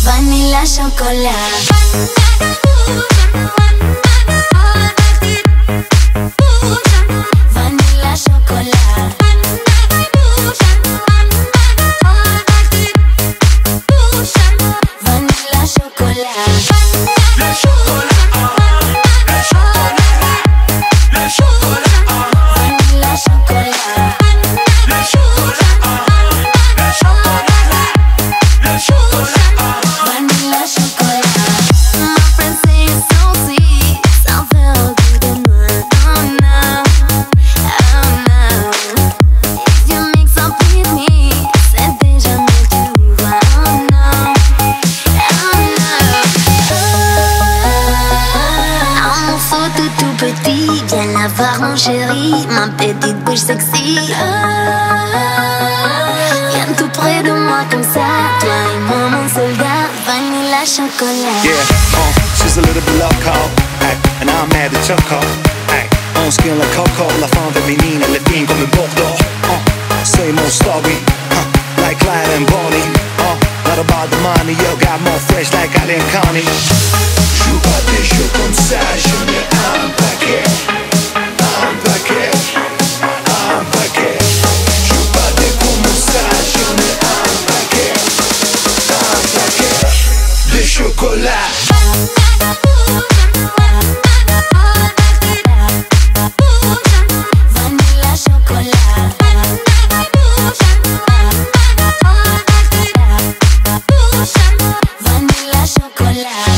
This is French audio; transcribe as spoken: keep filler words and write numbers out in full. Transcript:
vanilla chocolat. Vanilla chocolat. Vanilla chocolat. Le chocolat, le chocolat, le chocolat, Vanilla chocolat. le chocolat, le chocolat, le chocolat. Vanilla chocolat. My friends say it's so sweet, ça fait un goût de moi. Oh no, oh no. If you mix up with me, c'est déjà mieux, tu vois. Oh no, oh no. Un morceau tout tout petit, viens la voir mon chéri, ma petite bouche sexy. Viens tout près de moi comme ça, toi et moi mon soldat, vanilla chocolat. Yeah, uh, she's a little bit loco, ay, and I'm mad at Choco. Ay, on skin like Coco, la femme féminine, le fin comme Bordeaux. Uh, say more story, uh, like Clyde and Bonnie. Uh, not about the money, yo, got more fresh like Alain Connie. Joue pas des jeux comme ça, j'en ai un paquet, un paquet, un paquet. Joue pas des comme ça, j'en ai un paquet, un paquet de chocolat. Vanilla chocolat. Vanilla chocolat.